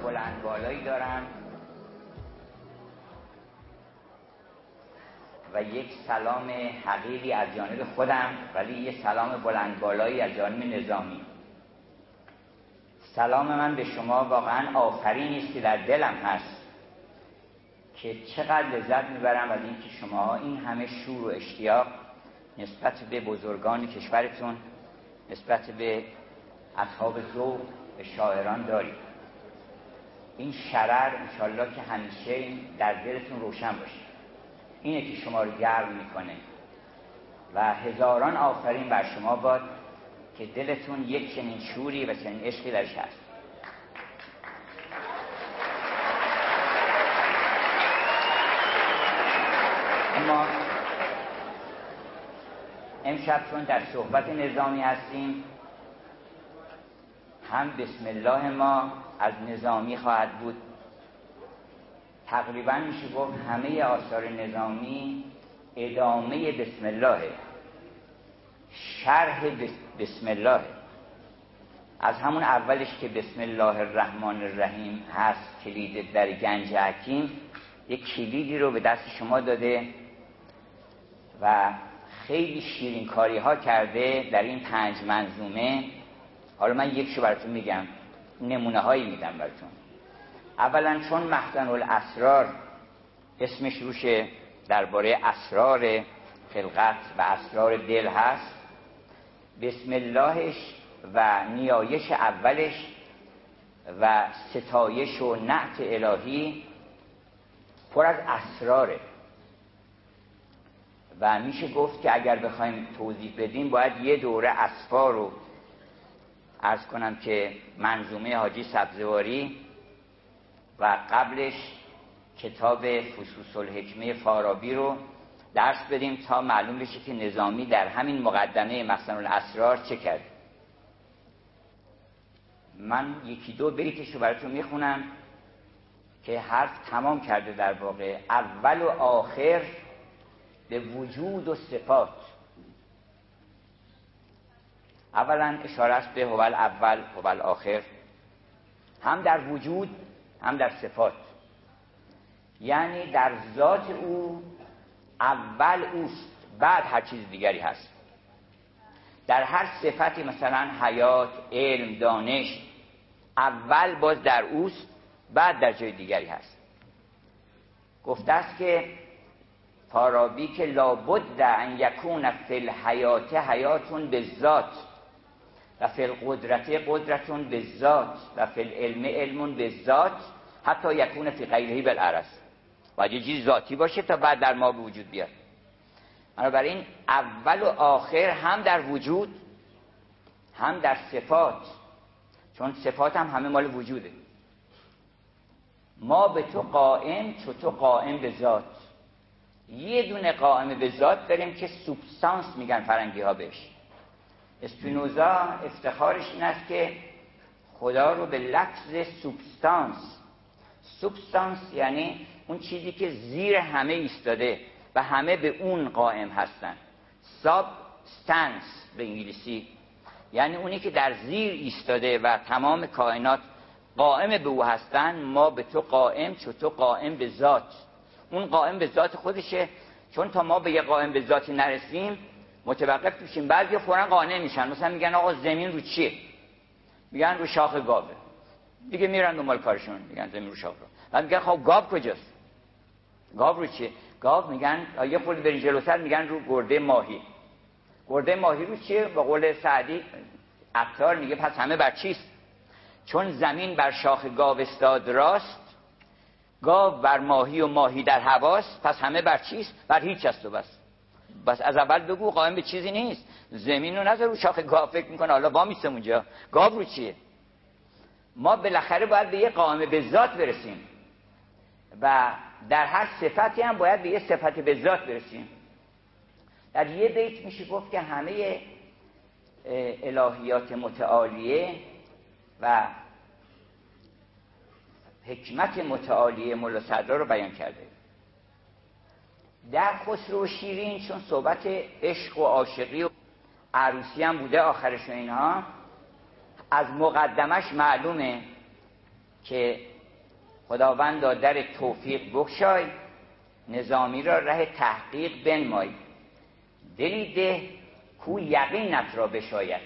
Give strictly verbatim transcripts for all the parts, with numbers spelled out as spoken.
بلند بالایی دارم و یک سلام حقیقی از جانب خودم، ولی یک سلام بلند بالایی از جانب نظامی. سلام من به شما واقعا آفرینی است که در دلم هست که چقدر لذت میبرم از اینکه شما این همه شور و اشتیاق نسبت به بزرگان کشورتون، نسبت به اصحاب ذوق، به شاعران دارید. این شرر انشالله که همیشه در دلتون روشن باشه. اینه که شما رو گرم میکنه و هزاران آفرین بر شما باد که دلتون یک چنین شوری و چنین عشقی درش هست. اما امشب چون در صحبت نظامی هستیم، هم بسم الله ما از نظامی خواهد بود. تقریبا میشه گفت همه آثار نظامی ادامه بسم الله، شرح بسم الله. از همون اولش که بسم الله الرحمن الرحیم هست، کلید در گنج حکیم، یک کلیدی رو به دست شما داده و خیلی شیرین کاری ها کرده در این پنج منظومه. حالا من یکشو براتون میگم، نمونه هایی میدم براتون. اولا چون مخزن الاسرار اسمش روشه، درباره اسرار خلقت و اسرار دل هست، بسم اللهش و نیایش اولش و ستایش و نعت الهی پر از اسراره و میشه گفت که اگر بخوایم توضیح بدیم باید یه دوره اسفار رو عرض کنم که منظومه حاجی سبزواری و قبلش کتاب فصوص الحکمه فارابی رو درس بدیم تا معلوم بشه که نظامی در همین مقدمه مخزن الاسرار چه کرد. من یکی دو بیتش رو براتون میخونم که حرف تمام کرده در واقع. اول و آخر به وجود و صفات. اولا اشاره است به هو الاول هو الاخر، هم در وجود هم در صفات. یعنی در ذات او اول اوست، بعد هر چیز دیگری هست. در هر صفتی مثلا حیات، علم، دانش، اول باز در اوست، بعد در جای دیگری هست. گفته است که فارابی که لابد ان یکون فی الحیات حیاتون بالذات و فی القدرت قدرتون بالذات و فی العلم علمون بالذات حتی یکون فی غیره بالعرض. باید یه چیز ذاتی باشه تا بعد در ما به وجود بیاد. بنابراین اول و آخر هم در وجود هم در صفات، چون صفات هم همه مال وجوده. ما به تو قائم چو تو قائم به ذات. یه دونه قائم به ذات داریم که سوبستانس میگن فرنگی ها بهش. اسپینوزا افتخارش این است که خدا رو به لفظ سوبستانس، سوبستانس یعنی اون چیزی که زیر همه ایستاده و همه به اون قائم هستن. سابستانس به انگلیسی یعنی اونی که در زیر ایستاده و تمام کائنات قائم به او هستن. ما به تو قائم چو تو قائم به ذات. اون قائم به ذات خودشه، چون تا ما به یه قائم به ذاتی نرسیم متوقف میشیم. بعضی فوراً قانع میشن، مثلا میگن آقا زمین رو چیه؟ میگن رو شاخ گاوه. دیگه میرن دنبال کارشون، میگن زمین رو شاخ گاوه. بعد میگن خب گاو کجاست؟ گاو رو چیه؟ گاو میگن یه خورده برین جلوتر میگن رو گرده ماهی. گرده ماهی رو چیه؟ با قول سعدی عطار میگه پس همه بر چیست؟ چون زمین بر شاخ گاو استاد راست، گاو بر ماهی و ماهی در هواست، پس همه بر چیست؟ بر هیچ است و بس. بس از اول بگو قائم به چیزی نیست. زمین رو نذار رو شاخ گاو فکر میکنه حالا وامیستم اونجا. گاو رو چیه؟ ما بالاخره باید به یه قائم به ذات برسیم و در هر صفتی هم باید به یه صفت به ذات برسیم. در یه بیت میشه گفت که همه الهیات متعالیه و حکمت متعالیه مولا صدرا رو بیان کرده. در خسرو و شیرین چون صحبت عشق و عاشقی و عروسی هم بوده آخرش و اینها، از مقدمش معلومه که خداوندا در توفیق بگشای، نظامی را ره تحقیق بنمای. دلی ده کو یقینت را بشاید،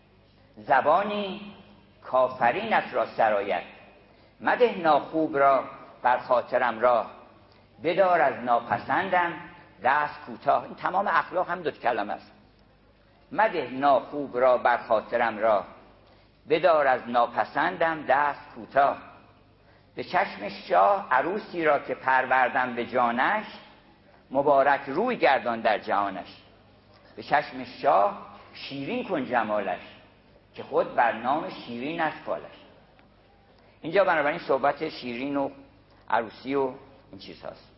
زبانی کافرینت را سراید. مده ناخوب را بر خاطرم راه، بدار از ناپسندم دست کوتاه. این تمام اخلاق هم دو کلمه است. مده ناخوب را بر خاطرم راه، بدار از ناپسندم دست کوتاه. به چشم شاه عروسی را که پروردم به جانش، مبارک روی گردان در جهانش. به چشم شاه شیرین کن جمالش، که خود بر نام شیرین است فالش. اینجا بنابراین صحبت شیرین و عروسی و این چیز هست.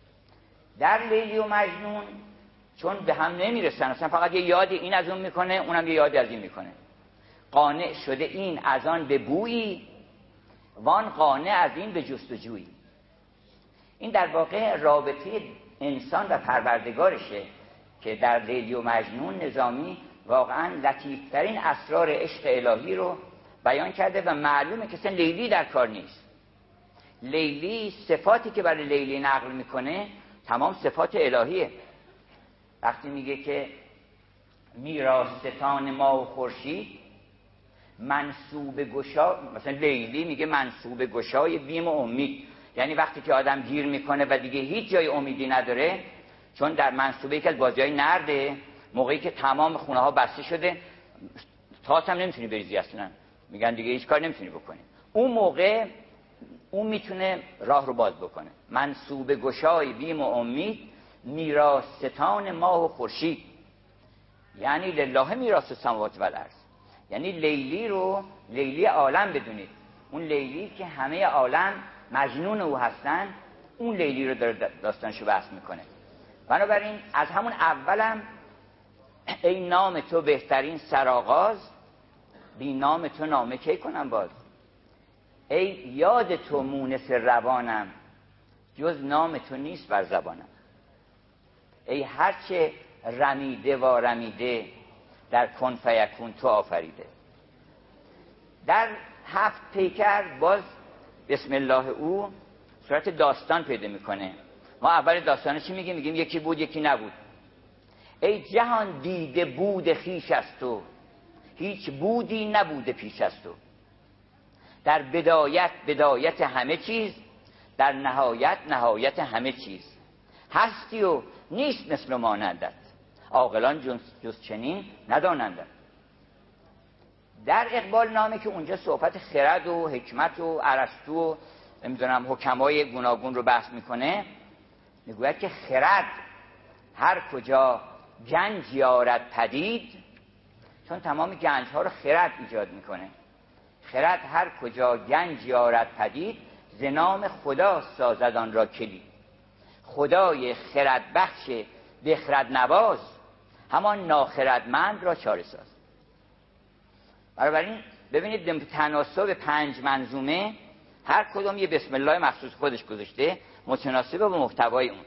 در لیلی و مجنون چون به هم نمیرسن، اصلا فقط یه یادی این از اون میکنه، اونم یه یادی از این میکنه. قانع شده این از آن به بویی، وان قانع از این به جستجویی. این در واقع رابطه انسان و پروردگارشه که در لیلی و مجنون نظامی واقعا لطیفترین اسرار عشق الهی رو بیان کرده و معلومه که اصلا لیلی در کار نیست. لیلی صفاتی که برای لیلی نقل میکنه تمام صفات الهیه. وقتی میگه که میراثستان ما و خورشید، منصوب گشا، مثلا لیلی میگه منصوب گشای بیم و امید، یعنی وقتی که آدم گیر میکنه و دیگه هیچ جای امیدی نداره، چون در منصوبه یکی از بازی‌های نرده، موقعی که تمام خونه ها بسته شده تاس هم نمیتونی بریزی اصلا، میگن دیگه هیچ کار نمیتونی بکنی، اون موقع اون میتونه راه رو باز بکنه. منصوب گشای بیم و امید، میراثستان ماه و خورشید، یعنی لله میراث السماوات و الارض. یعنی لیلی رو لیلی عالم بدونید، اون لیلی که همه عالم مجنون او هستن، اون لیلی رو داره داستانشو بحث میکنه. بنابراین از همون اولم ای نام تو بهترین سرآغاز، بی نام تو نامه کی کنم باز. ای یاد تو مونس روانم، جز نام تو نیست بر زبانم. ای هرچه رمیده و رمیده، در کن فیکون تو آفریده. در هفت پیکر باز بسم الله او صورت داستان پیدا میکنه. ما اول داستان چی میگیم؟ میگیم یکی بود یکی نبود. ای جهان دیده بود خویش از تو، هیچ بودی نبوده پیش از تو. در بدایت بدایت همه چیز، در نهایت نهایت همه چیز. هستی و نیست مثل مانندت، عاقلان جز, جز چنین ندانندت. در اقبال نامه که اونجا صحبت خرد و حکمت و ارسطو و نمیدونم حکمای گوناگون رو بحث میکنه، میگوید که خرد هر کجا گنج یارد پدید، چون تمام گنج ها رو خرد ایجاد میکنه. خرد هر کجا گنج یارد پدید، ز نام خدا سازد آن را کلید. خدای خرد بخش بخرد نواز، همان ناخردمند را چاره ساز. بنابراین ببینید تناسب پنج منظومه هر کدوم یه بسم الله مخصوص خودش گذاشته، متناسب با محتوای اون.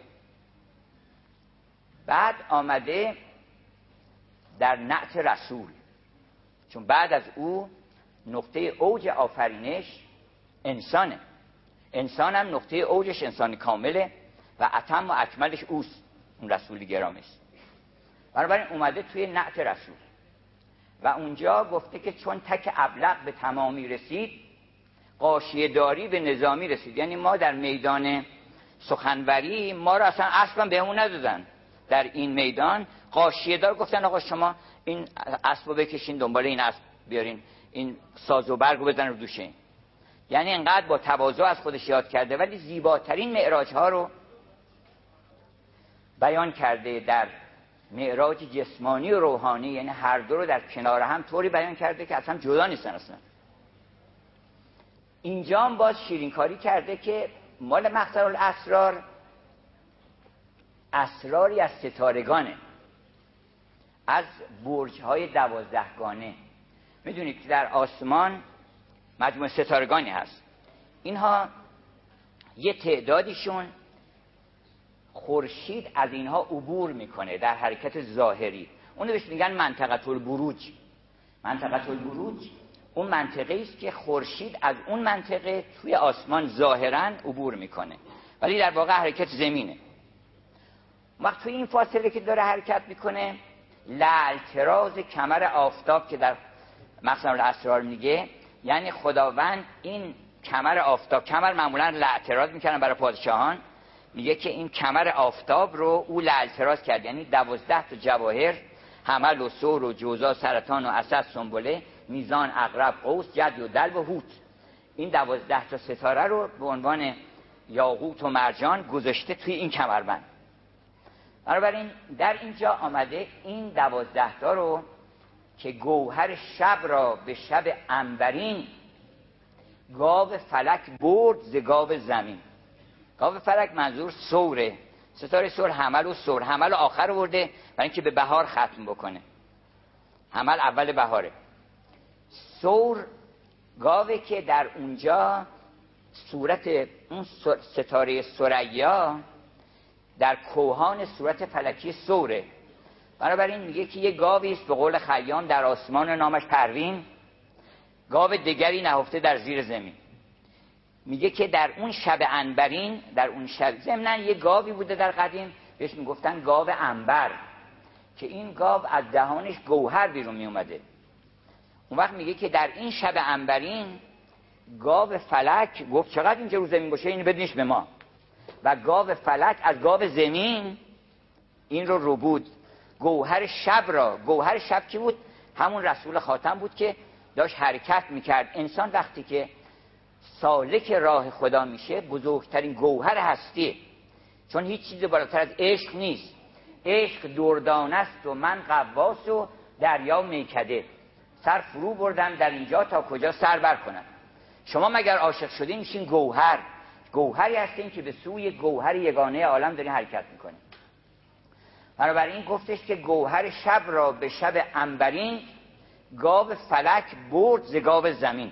بعد آمده در نعت رسول، چون بعد از او نقطه اوج آفرینش انسانه. انسان هم نقطه اوجش انسان کامله و اتم و اکملش اوست، اون رسول گرامی است. بنابراین اومده توی نعت رسول و اونجا گفته که چون تک ابلق به تمامی رسید، غاشیه داری به نظامی رسید. یعنی ما در میدان سخنوری ما رو اصلا اصلا بهمون ندادن. در این میدان غاشیه دار گفتن آقا شما این اسبو بکشین دنبال این اسب بیارین، این ساز و برگو بزن رو دوشه. یعنی انقدر با تواضع از خودش یاد کرده، ولی زیباترین معراج ها رو بیان کرده در معراج جسمانی و روحانی، یعنی هر دو رو در کنار هم طوری بیان کرده که اصلا جدا نیستن اصلا. اینجا هم باز شیرینکاری کرده که مال مخزن الاسرار اسراری از ستارگانه، از برج‌های دوازدهگانه. میدونید که در آسمان مجموعه ستارگانی هست. اینها یه تعدادیشون خورشید از اینها عبور میکنه در حرکت ظاهری، اونو بهش میگن منطقه البروج. منطقه البروج اون منطقه است که خورشید از اون منطقه توی آسمان ظاهراً عبور میکنه، ولی در واقع حرکت زمینه. وقت توی این فاصله که داره حرکت میکنه، لعلتراز کمر آفتاب که در مخزن الاسرار میگه، یعنی خداوند این کمر آفتاب، کمر معمولا لعلتراز میکنن برای پادشاهان، میگه که این کمر آفتاب رو او لعلتراز کرد، یعنی دوازده تا جواهر، حمل و ثور و جوزا، سرطان و اسد، سنبله، میزان، عقرب، قوس، جدی و دلو و هوت، این دوازده تا ستاره رو به عنوان یاقوت و مرجان گذاشته توی این کمربند. بنابراین در اینجا آمده این دوازده تا رو که گوهر شب را به شب عنبرین گاو فلک برد ز گاو زمین. گاو فلک منظور ثوره، ستاره ثور حمل و ثور، حمل آخر برده برای اینکه به بهار ختم بکنه، حمل اول بهاره. ثور گاوه که در اونجا صورت اون ستاره ثریا در کوهان صورت فلکی ثوره. بنابراین میگه که یه گاوی است به قول خیام در آسمان نامش پروین، گاو دیگری نهفته در زیر زمین. میگه که در اون شب عنبرین، در اون شب ضمناً یه گاوی بوده در قدیم بهش میگفتن گاو عنبر، که این گاو از دهانش گوهر بیرون میومده. اون وقت میگه که در این شب عنبرین گاو فلک گفت چقدر اینجا رو زمین باشه اینو بدینش به ما، و گاو فلک از گاو زمین این رو رو بود. گوهر شب را، گوهر شب کی بود؟ همون رسول خاتم بود که داشت حرکت میکرد. انسان وقتی که سالک راه خدا میشه بزرگترین گوهر هستیه، چون هیچ چیز بالاتر از عشق نیست. عشق دردانه است و من غواص و دریا میکده، سر فرو بردم در اینجا تا کجا سر بر کنم. شما مگر عاشق شدین میشین گوهر، گوهری هستین که به سوی گوهر یگانه عالم دارین حرکت میکنین. بنابراین گفتش که گوهر شب را به شب عنبرین گاو فلک برد ز گاو زمین.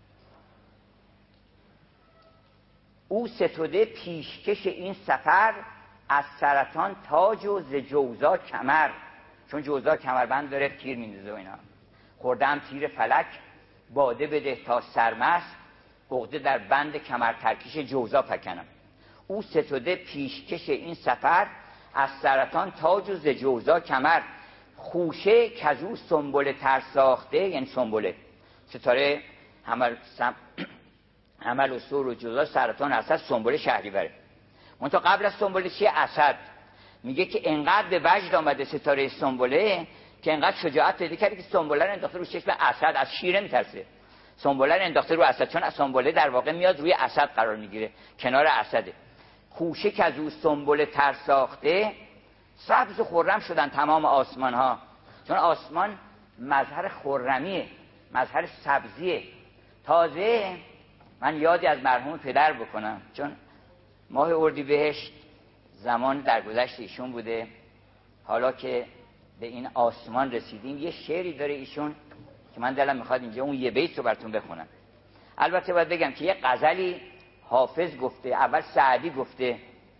او ستوده پیشکش این سفر از سرطان تاج و ز جوزا کمر، چون جوزا کمربند داره تیر میندازه و اینا. خوردم تیر فلک باده بده تا سرمست، عقده در بند کمر ترکیش جوزا فکنم. او ستوده پیشکش این سفر از سرطان تاج و ز جوزا کمر، خوشه کزو سنبله تر ساخته، یعنی سنبله ستاره حمل سم... حمل و ثور و جوزا، سرطان، اسد، سنبله شهریوره. منتها قبل از سنبله چیه؟ اسد. میگه که انقدر به وجد آمده ستاره سنبله که انقدر شجاعت پیدا کرده که سنبله رو انداخته رو چشم اسد، از شیره میترسه. سنبله رو انداخته رو اسد، چون سنبله در واقع میاد روی اسد قرار میگیره، کنار اسده. خوشه که از او سنبله تر ساخته، سبز و خرم شدن تمام آسمان ها، چون آسمان مظهر خرمیه، مظهر سبزیه. تازه من یادی از مرحوم پدر بکنم، چون ماه اردیبهشت زمان درگذشت ایشون بوده، حالا که به این آسمان رسیدیم یه شعری داره ایشون که من دلم میخواد اینجا اون یه بیت رو براتون بخونم. البته باید بگم که یه غزلی حافظ گفته، اول سعدی گفته،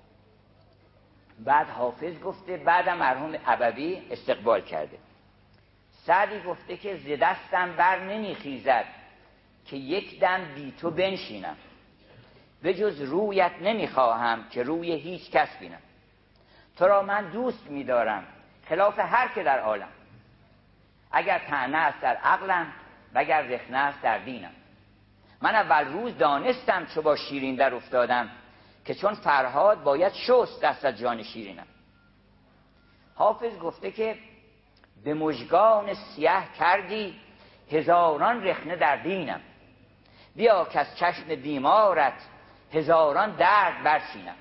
بعد حافظ گفته، بعدم مرحوم ابوی استقبال کرده. سعدی گفته که ز دستم بر نمیخیزد که یک دم بی تو بنشینم، به جز رویت نمیخواهم که روی هیچ کس بینم. تو را من دوست میدارم خلاف هر که در عالم، اگر طعنه است در عقلم وگر رخنه است در دینم. من اول روز دانستم چو با شیرین در افتادم، که چون فرهاد باید شست دست از جان شیرینم. حافظ گفته که به مژگان سیه کردی هزاران رخنه در دینم، بیا که از چشم بیمارت هزاران درد برچینم.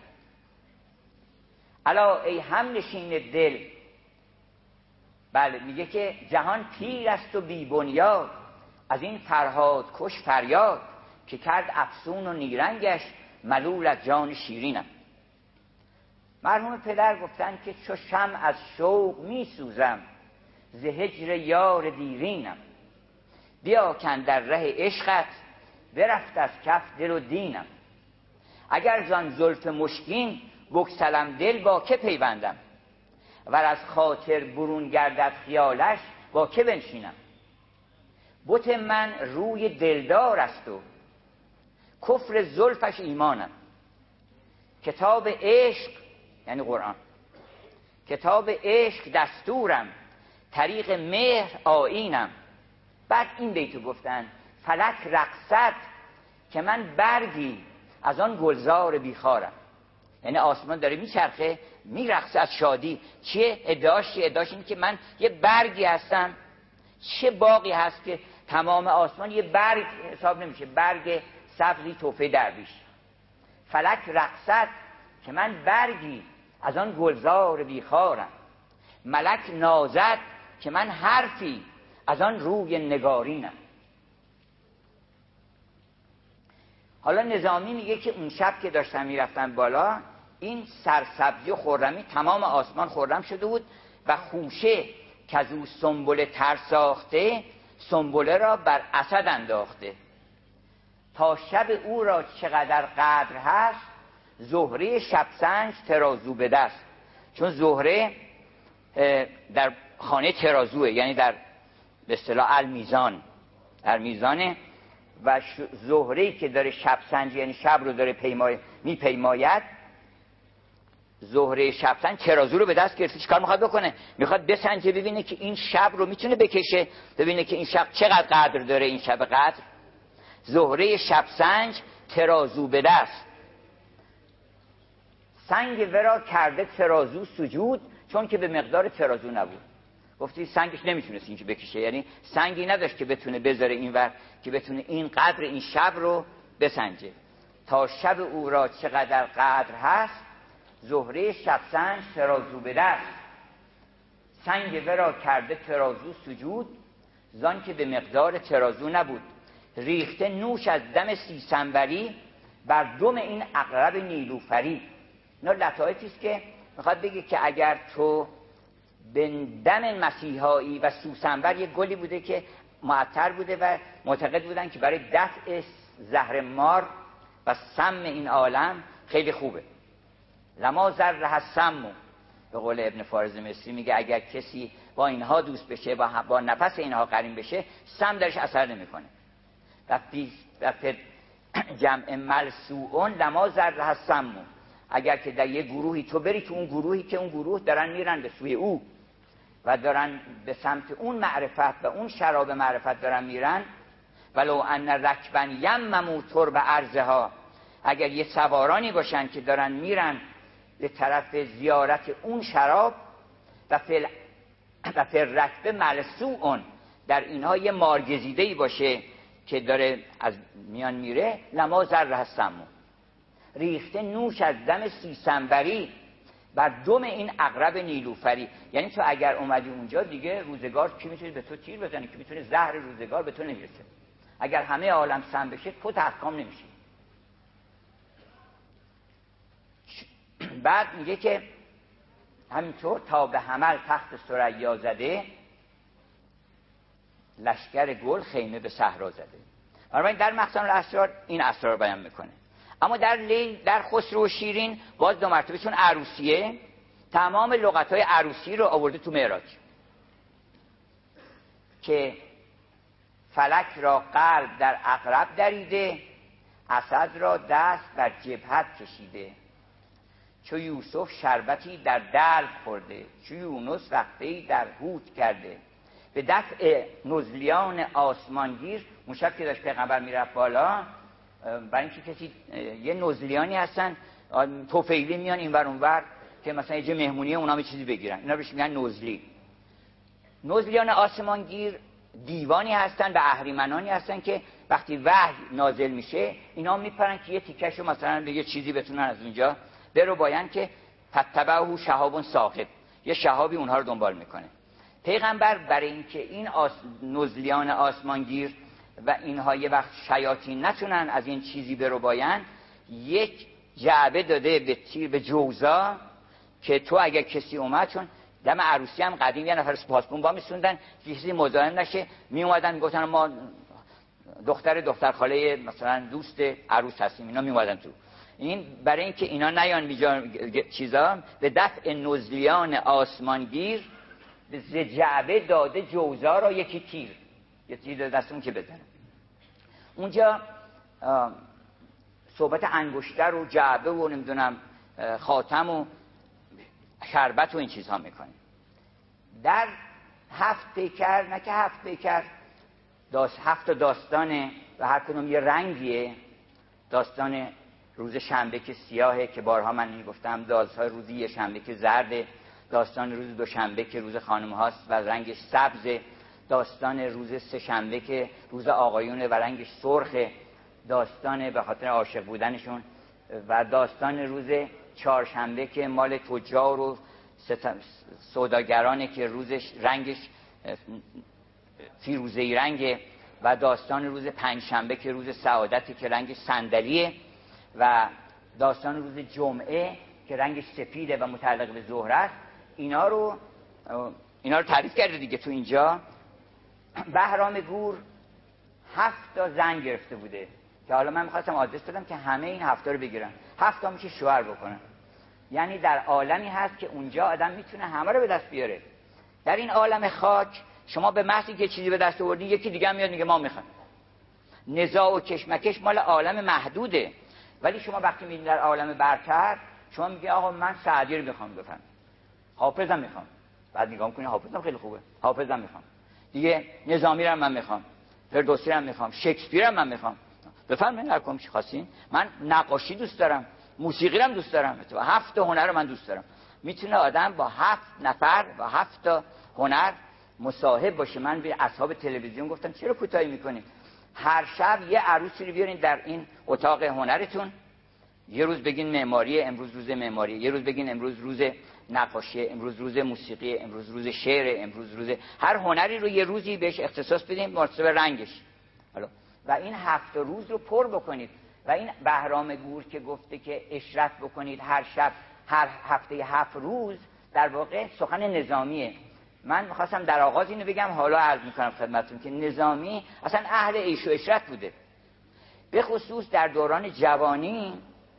الا ای هم نشین دل، بله میگه که جهان پیر است و بی بنیاد، از این فرهاد کش فریاد، که کرد افسون و نیرنگش ملول از جان شیرینم. مرحوم پدر گفتن که چو شمع از شوق می سوزم، ز هجر یار دیرینم. بیا کن در ره عشقت برفت از کف دل و دینم. اگر زان زلف مشکین بگسلم دل با که پیوندم، ور از خاطر برون گردد خیالش با که بنشینم. بت من روی دلدار است و کفر زلفش ایمانم. کتاب عشق یعنی قرآن، کتاب عشق دستورم، طریق مهر آیینم. بعد این بیتو گفتن فلک رقصد که من برگی از آن گلزار بیخارم. یعنی آسمان داره میچرخه میرقصه از شادی. چیه ادعاش؟ چیه ادعاش؟ این که من یه برگی هستم. چه باقی هست که تمام آسمان یه برگ حساب نمیشه، برگ سبزی توفه درویش. فلک رقصد که من برگی از آن گلزار بیخارم. ملک نازد که من حرفی از آن روی نگارینم. حالا نظامی میگه که اون شب که داشتن میرفتن بالا، این سرسبزی و خرمی تمام آسمان خرم شده بود و خوشه که از او سنبله تر ساخته، سنبله را بر اسد انداخته. تا شب او را چقدر قدر هست، زهره شبسنج ترازو به دست. چون زهره در خانه ترازوه، یعنی در به اصطلاح المیزان، در میزانه، و زهره‌ای که داره شبسنج یعنی شب رو داره پیمای میپیماید، زهره شبسنج ترازو رو به دست گرفته. چیکار میخواد بکنه؟ میخواد بسنجه ببینه که این شب رو میتونه بکشه، ببینه که این شب چقدر قدر داره. این شب قدر زهره شبسنج ترازو به دست. سنگ ورا کرده ترازو سجود، چون که به مقدار ترازو نبود. گفتی سنگش نمیتونست اینجا بکشه، یعنی سنگی نداشت که بتونه بذاره اینور که بتونه این قدر این شب رو بسنجه. تا شب او را چقدر قدر هست، زهره شبسنج ترازو به دست. سنگ ورا کرده ترازو سجود، زان که به مقدار ترازو نبود. ریخته نوش از دم سیسنبری، بر دم این عقرب نیلوفری. اینا لطایفی است که میخواد بگه که اگر تو به دم مسیحایی و سوسنبر، یک گلی بوده که معطر بوده و معتقد بودن که برای دفع زهر مار و سم این عالم خیلی خوبه. لما ذره السم، به قول ابن فارض مصری میگه اگر کسی با اینها دوست بشه، با, با نفس اینها قرین بشه، سم درش اثر نمیکنه. و فی و فی جمع ملسوعون لما ذره السم، اگر که در یه گروهی تو بری تو اون گروهی که اون گروه دارن میرن به سوی او و دارن به سمت اون معرفت و اون شراب معرفت دارن میرن، ولو ان رکبن یمموا ترب ارضها، اگر یه سوارانی باشن که دارن میرن به طرف زیارت اون شراب، و فل و فل رکب ملسوعون، در اینها یه مارگزیده‌ای باشه که داره از میان میره، لما ذره السم، ریخته نوش از دم سیسنبری، بر دم این عقرب نیلوفری. یعنی تو اگر اومدی اونجا دیگه روزگار کی میتونه به تو تیر بزنه، کی میتونه زهر روزگار به تو نمیرسه. اگر همه عالم سم بشه تو تحکام نمیشی. بعد میگه که همینطور تا به حمل تخت ثریا زده، لشکر گل خیمه به صحرا زده. بنابراین در مخزن الاسرار این اسرار بیان میکنه. اما در لیل، در خسرو و شیرین باز دو مرتبه، چون عروسیه تمام لغت‌های عروسی رو آورده تو معراج، که فلک را قلب در عقرب دریده، اسد را دست بر جبهت کشیده. چو یوسف شربتی در دلو خورده، چو یونس وقفه‌ای در حوت کرده. به دفع نزلیان آسمانگیر، اون شب که داشت پیغمبر میرفت بالا، برای اینکه کسی یه نزلیانی هستن توفیلی میان اینور اونور که مثلا یه جا مهمونیه اونا به چیزی بگیرن، اینا بهش میگن نزلی. نزلیان آسمانگیر دیوانی هستن و اهریمنانی هستن که وقتی وحی نازل میشه اینا میپرن که یه تیکشو مثلا به یه چیزی بتونن از اونجا برو باین، که فتبعه شهاب ثاقب، یه شهابی اونها رو دنبال میکنه. پیغمبر برای اینکه این آس... نزلیان آسمانگیر و اینها یه وقت شیاطین نتونن از این چیزی برو باین، یک جعبه داده به تیر به جوزا، که تو اگر کسی اومد، چون دم عروسی هم قدیم یه نفر پاسبون با میسوندن چیزی مزاحم نشه، می اومدن میگفتن ما دختر دختر خاله مثلا دوست عروس هستیم، اینا می اومدن تو. این برای اینکه اینا نیان بیجا چیزا، به دفع نزلیان آسمانگیر ز جعبه داده جوزا را یکی تیر، یه چیزی دستمون که بزنه. اونجا صحبت انگشتر و جعبه و نمیدونم خاتم و شربت و این چیزها میکنیم. در هفت پیکر، نه که هفت پیکر، داست هفت داستانه و هر کدوم یه رنگیه. داستان روز شنبه که سیاهه که بارها من این گفتم، داستان روزی یه شنبه که زرده، داستان روز دوشنبه که روز خانم هاست و رنگش سبزه، داستان روز سه شنبه که روز آقایونه و رنگش سرخه، داستان به خاطر عاشق بودنشون، و داستان روز چهارشنبه که مال تجار و سوداگرانه که روزش رنگش فیروزه‌ای رنگه، و داستان روز پنجشنبه که روز سعادته که رنگش صندلیه، و داستان روز جمعه که رنگش سفیده و متعلق به زهره است. اینا رو اینا رو تعریف کرده دیگه تو اینجا. بهرام گور هفت تا زن گرفته بوده که حالا من می‌خواستم آدرس بدم که همه این هفت تا رو بگیرن. هفت تا میشه شوهر بکنن. یعنی در عالمی هست که اونجا آدم میتونه همه رو به دست بیاره. در این عالم خاک شما به محضی که چیزی به دست آوردی یکی دیگه هم میاد میگه ما میخوایم. نزاع و کشمکش مال عالم محدوده. ولی شما وقتی میرین در عالم برتر، شما میگه آقا من سعدی رو میخوام بفهم، حافظم میخوام، بعد نگاه میکنی حافظم خیلی خوبه، حافظم میخوام دیگه، نظامی رو من میخوام، فردوسی رو من میخوام، شکسپیر رو من میخوام. بفرمایید هر کدوم چی خواستین. من نقاشی دوست دارم، موسیقی رو دوست دارم، هفت تا هنر رو من دوست دارم. میتونه آدم با هفت نفر با هفت تا هنر مصاحب باشه. من به اصحاب تلویزیون گفتم چرا کوتاهی میکنید؟ هر شب یه عروسی رو بیارین در این اتاق هنرتون، یه روز بگین معماری، امروز روز معماری، یه روز بگین امروز روز نقاشی، امروز روز موسیقی، امروز روز شعر، امروز روز هر هنری رو یه روزی بهش اختصاص بدین مناسب رنگش. حالا و این هفت روز رو پر بکنید. و این بهرام گور که گفته که اشرت بکنید هر شب، هر هفته هفت روز، در واقع سخن نظامیه. من می‌خواستم در آغاز اینو بگم، حالا عرض می‌کنم خدمتتون که نظامی اصلا اهل عیش و عشرت بوده. به خصوص در دوران جوانی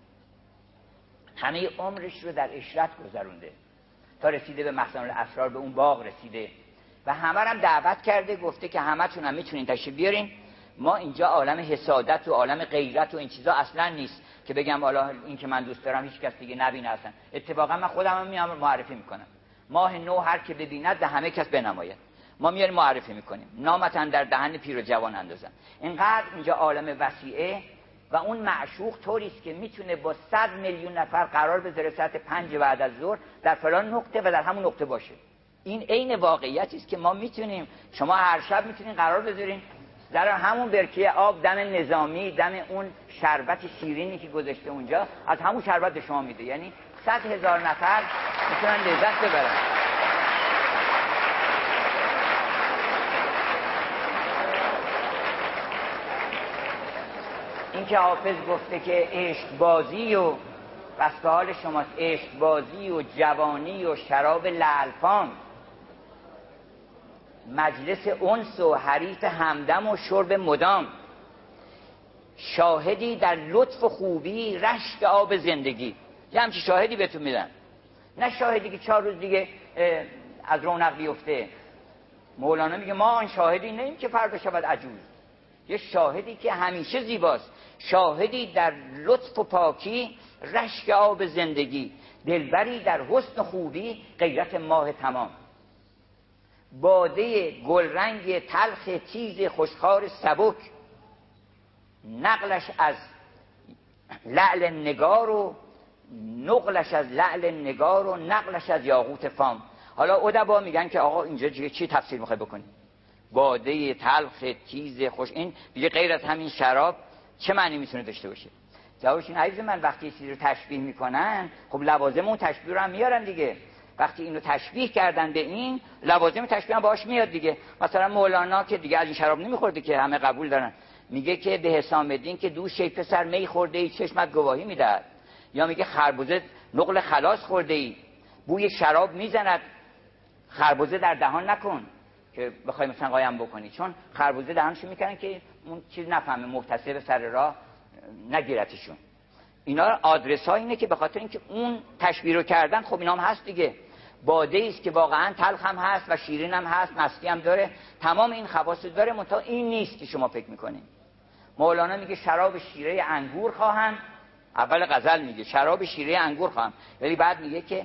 همه عمرش رو در عشرت گذرونده تا رسیده به مخزن الاسرار، به اون باغ رسیده و همه هم دعوت کرده، گفته که همتون هم میتونین تشریف بیارین. ما اینجا عالم حسادت و عالم غیرت و این چیزا اصلا نیست که بگم حالا این که من دوست دارم هیچ کس دیگه نبینه. اصلا اتفاقا من خودم هم میام معرفی میکنم. ماه نو هر که ببیند به همه کس بنماید. ما میاریم معرفی میکنیم. نامتن در دهن پیر و جوان اندازن. اینقدر اینجا عالم وسیعه و اون معشوق طوری است که میتونه با صد میلیون نفر قرار بذاره ساعت پنج بعد از ظهر در فلان نقطه و در همون نقطه باشه. این عین واقعیتی است که ما میتونیم، شما هر شب میتونین قرار بذارین در همون برکه آب، دم نظامی، دم اون شربت شیرینی که گذاشته اونجا، از همون شربت به شما میده. یعنی صد هزار نفر میتونن لذت ببرن. این که حافظ گفته که عشق بازی و بس به حال شماست، عشق بازی و جوانی و شراب لعلفام، مجلس انس و حریف همدم و شرب مدام، شاهدی در لطف و خوبی رشک آب زندگی. یه همچی شاهدی بهتون میدن، نه شاهدی که چهار روز دیگه از رونق بیفته. مولانا میگه ما آن شاهدی نیم که فردا شود عجوز. یه شاهدی که همیشه زیباست، شاهدی در لطف و پاکی رشک آب زندگی، دلبری در حسن و خوبی غیرت ماه تمام، باده گلرنگ تلخ تیز خوشخوار سبک، نقلش از لعل نگار و نقلش از لعل نگار و نقلش از یاقوت فام. حالا ادبا میگن که آقا اینجا چی تفسیر میخوای بکنی؟ باده تلخ تیز خوش، این دیگه غیر از همین شراب چه معنی میتونه داشته باشه؟ جوابش این عزیز من، وقتی چیزی رو تشبیه میکنن خب لوازم اون تشبیه رو هم میارن دیگه. وقتی اینو تشبیه کردن به این، لوازم تشبیه هم باهاش میاد دیگه. مثلا مولانا که دیگه از این شراب نمیخورده که همه قبول دارن، میگه که به حسام الدین که دوش ای پسر می خورده ای چشمت گواهی میدهد، یا میگه خربوزه نقل خلاص خورده ای بوی شراب میزند، خربوزه در دهان نکن که بخوای مثلا قایم بکنی، چون خربوزه دهانشو میکنن که اون چیز نفهمه، محتسب سر راه نگیرتشون. اینا آدرس ها اینه که به خاطر اینکه اون تشبیه رو کردن، خب اینا هم هست دیگه. باده است که واقعا تلخ هم هست و شیرین هم هست، مستی هم داره، تمام این خواص داره، منتها این نیست که شما فکر میکنین. مولانا میگه شراب شیره انگور خواهم، اول غزل میگه شراب شیره انگور خواهم، ولی بعد میگه که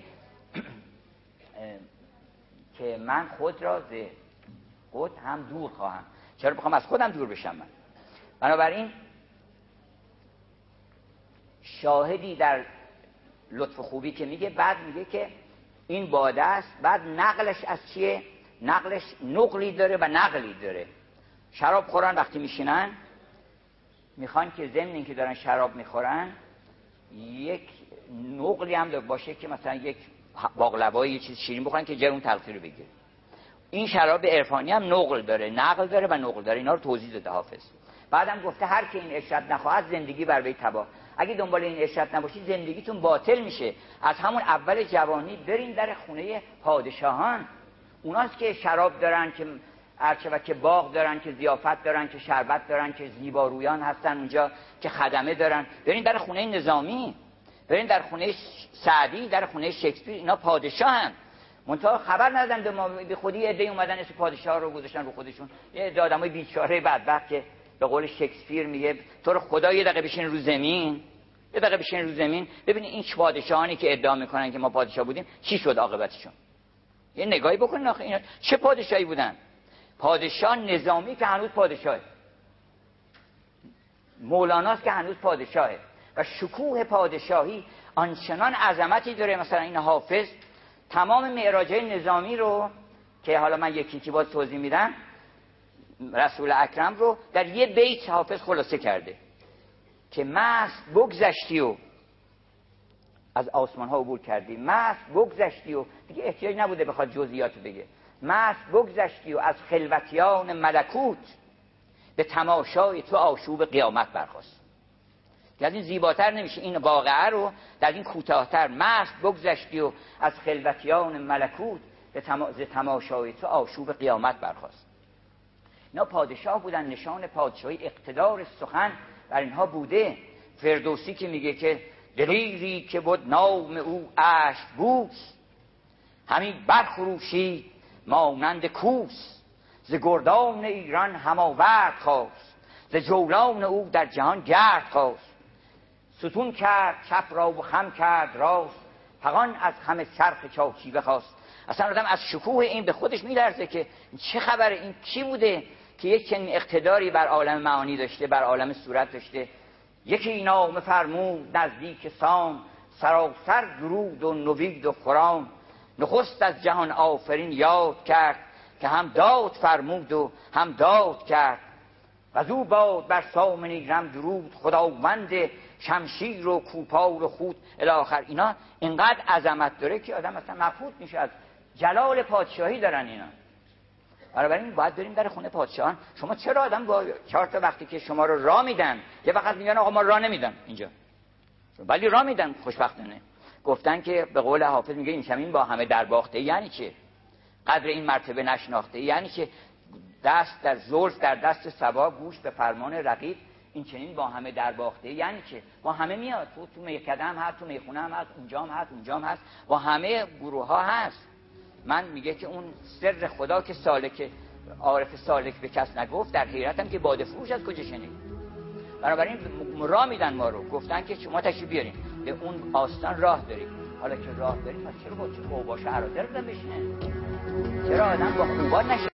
که من خود را ز خود هم دور خواهم. چرا بخوام از خودم دور بشم من؟ بنابراین شاهدی در لطف خوبی که میگه، بعد میگه که این باده است، بعد نقلش از چیه؟ نقلش نقلی داره و نقلی داره. شراب خورن وقتی میشینن میخوان که ضمن این که دارن شراب میخورن یک نقلی هم باشه که مثلا یک باقلوایی یه چیز شیرین بخورن که جرون تلخی رو بگیره. این شراب عرفانی هم نقل داره، نقل داره و نقل داره. اینا رو توضیح داده حافظ. بعدم گفته هر که این اشرت نخواهد زندگی بر وی تباه. اگه دنبال این اشرت نباشید زندگیتون باطل میشه. از همون اول جوانی برین در خونه پادشاهان، اوناست که شراب دارن، که ارچه و که باغ دارن، که ضیافت دارن، که شربت دارن، که زیبارویان هستن اونجا، که خدمه دارن. برین در خونه نظامی، برین در خونه سعدی، در خونه شکسپیر، اینا پادشاهن. منتها خبر ندادن به ما، به خودی عده اومدن اسم پادشاه رو گذاشتن رو خودشون. یه آدمای بیچاره بدبخت که به قول شکسپیر میگه تو رو خدا یه دقیقه بشین رو زمین، یه دقیقه بشین رو زمین ببینید این پادشاهانی که ادعا میکنن که ما پادشاه بودیم چی شد عاقبتشون. یه نگاهی بکنین آخه اینا چه پادشاهی بودن. پادشاه نظامی که هنوز پادشاهه، مولاناست که هنوز پادشاهه و شکوه پادشاهی آنچنان عظمتی داره. مثلا این حافظ تمام معراجه نظامی رو که حالا من یکی یکی باز توضیح میدم، رسول اکرم رو در یه بیت حافظ خلاصه کرده که مست بگذشتی و از آسمان ها عبور کردی، مست بگذشتی و دیگه احتیاج نبوده بخواد جزئیات بگه، مست بگذشتی و از خلوتیان ملکوت به تماشای تو آشوب قیامت برخاست. از این زیباتر نمیشه این واقعه رو در این کوتاه‌تر، مست بگذشتی و از خلوتیان ملکوت به تماشای تو آشوب قیامت برخاست. اینا پادشاه بودن، نشان پادشاهی اقتدار سخن بر اینها بوده. فردوسی که میگه که دلیری که بود نام او اشک بوس، همین برخروشی مانند کوس، ز گردان ایران هماورد خواست، ز جولان او در جهان گرد خواست، ستون کرد چپ را و خم کرد راست، فغان از خم چرخ چاکی بخواست. اصلا آدم از شکوه این به خودش میلرزه که چه خبره، این کی بوده که یک چنین اقتداری بر عالم معانی داشته، بر عالم صورت داشته. یکی نامه فرمود نزدیک سام، سراسر درود و نوید و قرآن، نخست از جهان آفرین یاد کرد، که هم داد فرمود و هم داد کرد. و زو باد بر سام نیرم درود، خداوند شمشیر و کوپال و خود الی آخر. اینا اینقدر عظمت داره که آدم مثلا مبهوت میشه از جلال پادشاهی دارن اینا. بنابراین باید بریم در خونه پادشاهان. شما چرا آدم با چهار تا وقتی که شما رو راه میدن یه وقت میگن آقا ما راه نمیدن اینجا، ولی راه میدن خوشبختانه. گفتن که به قول حافظ میگه این چمین با همه در باخته. یعنی چه؟ قدر این مرتبه نشناخته. یعنی که دست در زلف در دست صبا، گوش به فرمان رقیب، این چنین با همه در باخته. یعنی چه؟ با همه میاد، تو تو میکده هم هست، تو میخونه هم هست، اونجا هم هست، اونجا هم هست، با همه گروه ها هست. من میگه که اون سر خدا که سالک عارف سالک به کس نگفت، در حیرتم که باده فروش از کجا شنید. بنابراین راه میدن ما رو، گفتن که شما تشریف بیارین به اون آستان راه داریم. حالا که راه داریم پس چرا با چه اوباش عراده رو بشینه؟ چرا آدم با خوبان نشه؟